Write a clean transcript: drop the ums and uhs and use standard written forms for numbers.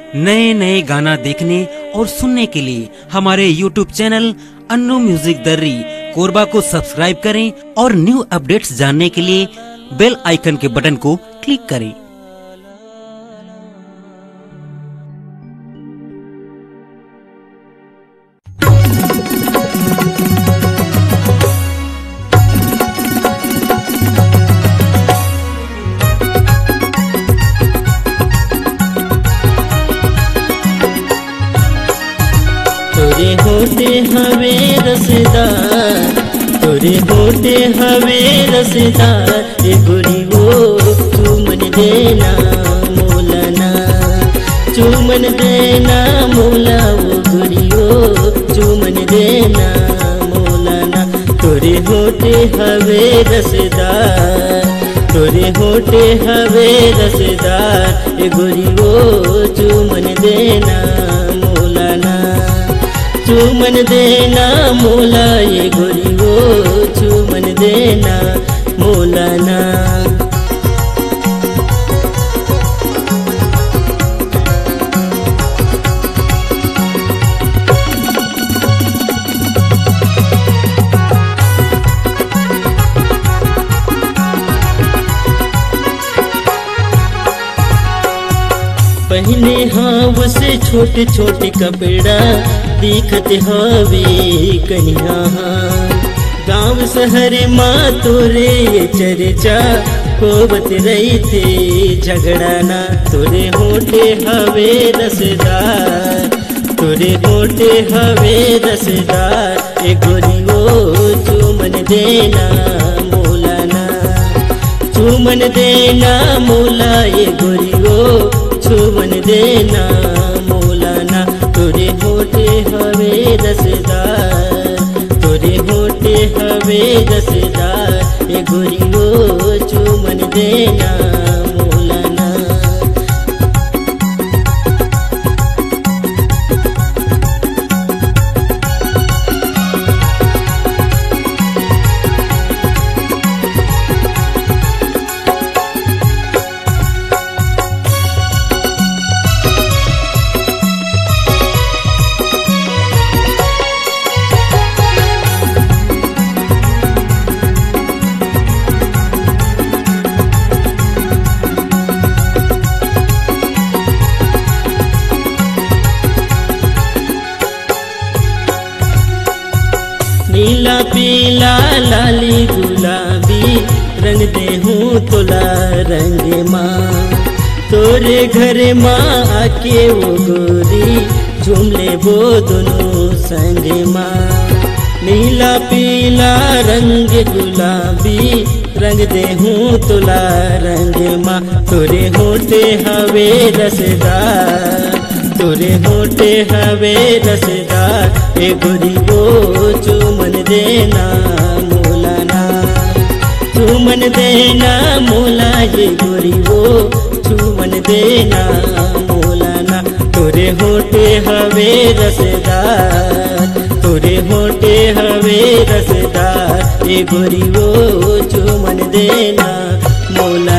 नए नए गाना देखने और सुनने के लिए हमारे YouTube चैनल अन्नू म्यूजिक दर्री कोरबा को सब्सक्राइब करें और न्यू अपडेट्स जानने के लिए बेल आइकन के बटन को क्लिक करें। तोरे होते हवे रसदार, तोरे होते हवे रसदार, ए गोरी वो चूमन देना मोलाना, चूमन देना मोला वो गोरी वो चूमन देना मोलाना। तोरे होते हवे रसदार, तोरे होते हवे रसदार, ए गोरी वो चूमन देना मोलाना, चूमन देना मोला ये गोरी वो चूमन देना मोलाना। पहने हाँ से छोटे छोटे कपड़ा दिखत हवे कन्या, गाँव शहर माँ तोरे चर्चा कोबत रही थे झगड़ाना। तोरे होटे हवे रसदार, तोरे होटे हवे रसदार, ए गोरी वो चूमन देना मोलाना, चूमन देना मोला ये गोरी वो चूमन देना मोलाना। तोरे होटे हवे रसदार, तोरे होटे हवे रसदार, ए गोरी वो चूमन देना मोलाना। नीला पीला लाली गुलाबी रंग दे हूँ तोला रंग माँ, तोरे घर माँ आके वो गोरी झूम ले वो दोनों संग माँ। नीला पीला रंग गुलाबी रंग दे हूँ तोला रंग माँ। तोरे होते हवे रसदार, तोरे होटे हवे रसदार, ए गोरी वो चूमन देना मोलाना, चूमन देना मोला ये गोरी वो चूमन देना मोलाना। तोरे होटे हवे रसदार, तोरे होटे हवे रसदार, ए गोरी वो चूमन देना मोला।